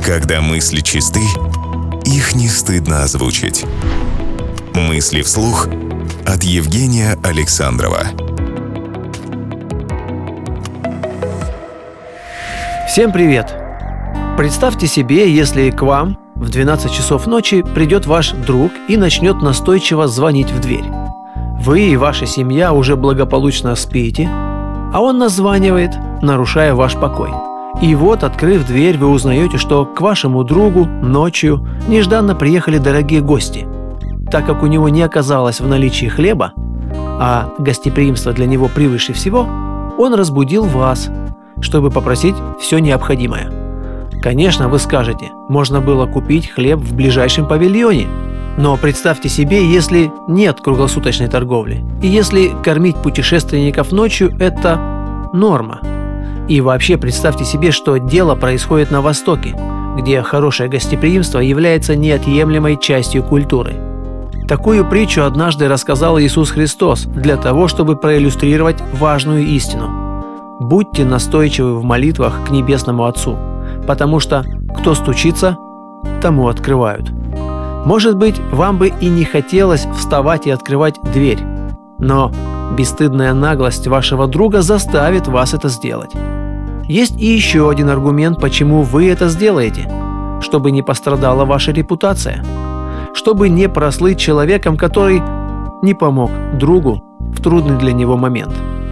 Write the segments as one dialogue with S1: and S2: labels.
S1: Когда мысли чисты, их не стыдно озвучить. Мысли вслух от Евгения Александрова.
S2: Всем привет! Представьте себе, если к вам в 12 часов ночи придет ваш друг и начнет настойчиво звонить в дверь. Вы и ваша семья уже благополучно спите, а он названивает, нарушая ваш покой. И вот, открыв дверь, вы узнаете, что к вашему другу ночью нежданно приехали дорогие гости. Так как у него не оказалось в наличии хлеба, а гостеприимство для него превыше всего, он разбудил вас, чтобы попросить все необходимое. Конечно, вы скажете, можно было купить хлеб в ближайшем павильоне. Но представьте себе, если нет круглосуточной торговли, и если кормить путешественников ночью – это норма. И вообще представьте себе, что дело происходит на Востоке, где хорошее гостеприимство является неотъемлемой частью культуры. Такую притчу однажды рассказал Иисус Христос для того, чтобы проиллюстрировать важную истину. Будьте настойчивы в молитвах к Небесному Отцу, потому что кто стучится, тому открывают. Может быть, вам бы и не хотелось вставать и открывать дверь, но бесстыдная наглость вашего друга заставит вас это сделать. Есть и еще один аргумент, почему вы это сделаете: чтобы не пострадала ваша репутация, чтобы не прослыть человеком, который не помог другу в трудный для него момент.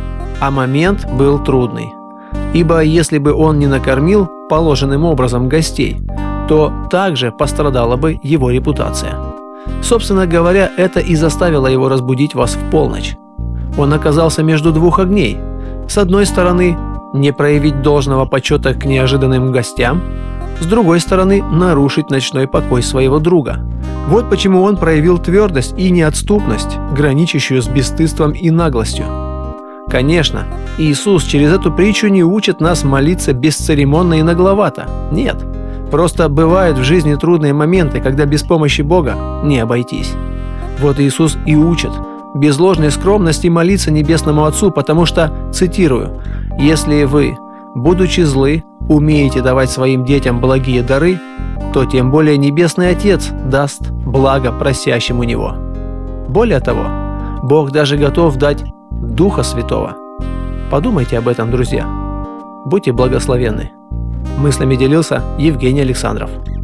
S2: А момент был трудный, ибо если бы он не накормил положенным образом гостей, то также пострадала бы его репутация. Собственно говоря, это и заставило его разбудить вас в полночь. Он оказался между двух огней. С одной стороны, не проявить должного почета к неожиданным гостям, с другой стороны, нарушить ночной покой своего друга. Вот почему он проявил твердость и неотступность, граничащую с бесстыдством и наглостью. Конечно, Иисус через эту притчу не учит нас молиться бесцеремонно и нагловато. Нет. Просто бывают в жизни трудные моменты, когда без помощи Бога не обойтись. Вот Иисус и учит без ложной скромности молиться Небесному Отцу, потому что, цитирую, «Если вы, будучи злы, умеете давать своим детям благие дары, то тем более Небесный Отец даст благо просящим у Него». Более того, Бог даже готов дать Духа Святого. Подумайте об этом, друзья. Будьте благословенны. Мыслями делился Евгений Александров.